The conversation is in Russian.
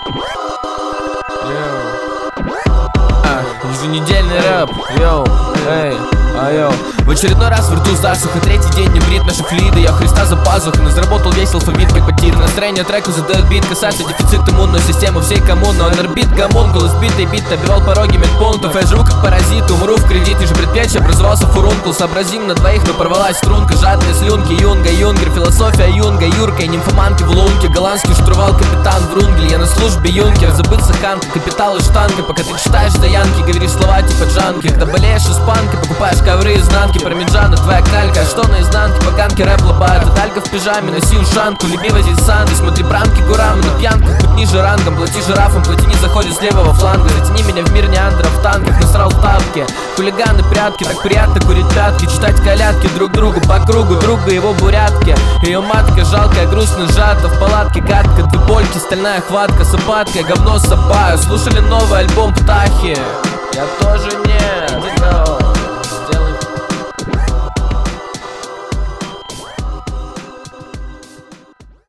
Еженедельный рэп, йоу, эй, йоу. В очередной раз в рту засуха, третий день не брит наши флиды. Я Христа за пазухой, но заработал весь алфавит как потир. Настроение треку задает бит, касается дефицит иммунной системы всей коммуны. Он орбит, гомункул, избитый бит, обивал пороги медпунктов. Я живу как паразит, умру в кредит, ниже предплечья образовался фурункул. Сообразим на двоих, но порвалась струнка, жадные слюнки. Юнга, юнгер, философия юнга, юрка и нимфоманки в лунке. Голландский штурвал, капитан Врунгель, я на службе юнкер. Забыться ханка, капитал и штанга. Пока ты читаешь стоянки, говоришь слова типа джанки. Когда болеешь испанкой, покупаешь ковры изнанки. Пармиджана, твоя калька, а что на изнанке? Поганки рэп лобает, Талька в пижаме, носи ушанку. Люби возить санды, смотри пранки гурамы на пьянках. Будь ниже рангом, плати жирафам, плати не заходит с левого фланга. Затяни меня в мир неандров в танках, насрал в тапки. Хулиганы, прятки, так приятно курить пятки. Читать колядки друг другу по кругу, друга его бурятки. Ее матка жалкая, грустно сжата в палатке гадко. Две польки, стальная хватка, сапатка, говно сапаю. Слушали новый альбом Птахи? Я тоже не.